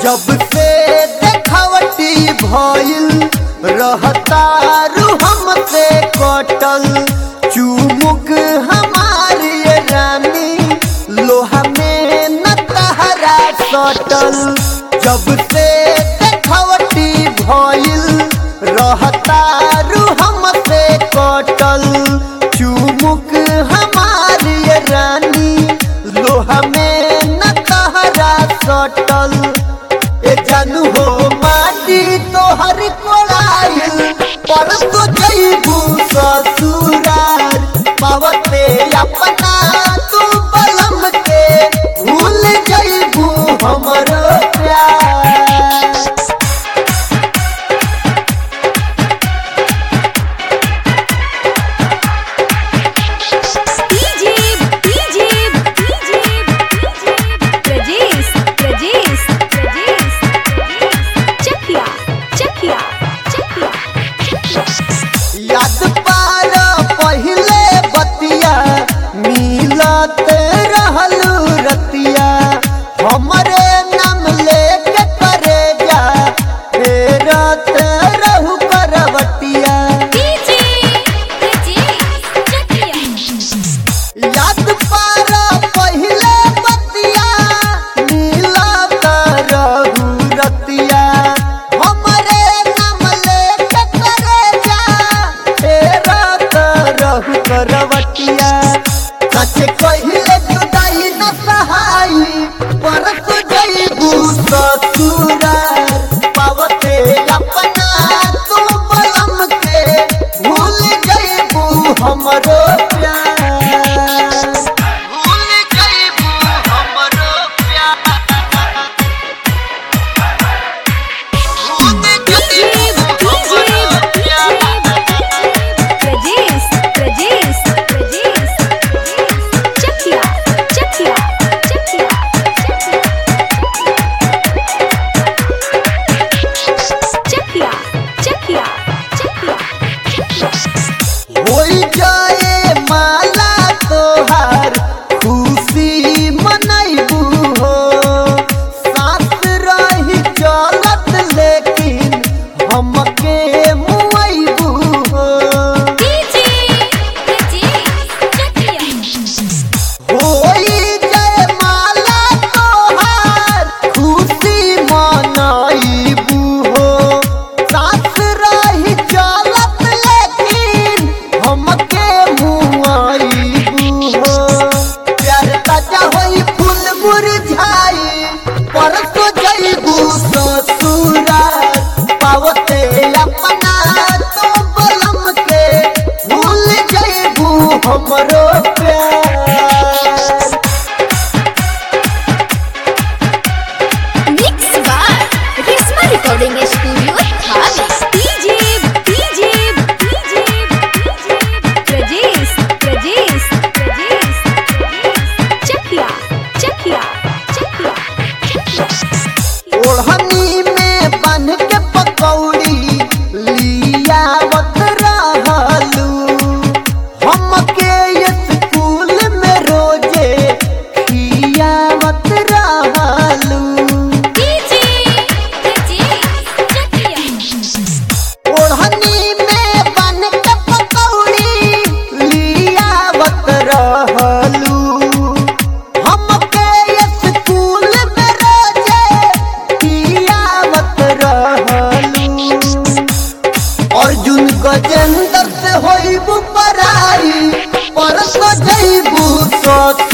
जब से देखावटी भइल रहतारू हमसे कटल चुमुक हमारी रानी लोहा में न तहरा सटल। जब से देखावटी भइल रहतारू हमसे कटल चुमुक हमारी रानी लोहा में न तहरा सटल। ए जानू हो माटी तोहर कोड़ाइल पर तो जइबू ससुरार पावते अपना तू बलम के भूल जइबू हमरो प्यार। याद पार पहिले बतिया मिलत रहलू रतिया हमरे नाम लेके करे जा फेरत रहू करवटिया। याद पार पहिले बतिया मिलत रहू रतिया हमरे नाम लेके करे जा फेरत रहू करवटिया। सच कहिले जुदाई न सहाई पर तो जइबू ससुरार पावते अपना तू बलम के भूल जइबू हमरो प्यार। भूल जइबू हमरो प्यार। भूल जइबू हमरो प्यार। होई जाए माला तोहार खुशी मनैबू हो साथ रही चलत लेकिन हमके मुआइबू हो। होई जाए माला तोहार खुशी मनैबू हो साथ रही चलत लेकिन हमके मुआइबू हो। प्यार ताजा होई फूल मुरझाई पर तो जइबू ससुरार पावते अपना तो बलम के भूल जइबू हमरो प्यार। रिकॉर्डिंग स्टूडियो ओढ़नी में बन के पकौड़ी लियावत रहलू हमके स्कूल में रोजे खियावत रहलू। ओढ़नी में बन के पकौड़ी लियावत रहलू हमके स्कूल में रोजे खियावत रहलू। अर्जुन गजेंद्र से होइबू पराई पर तो जइबू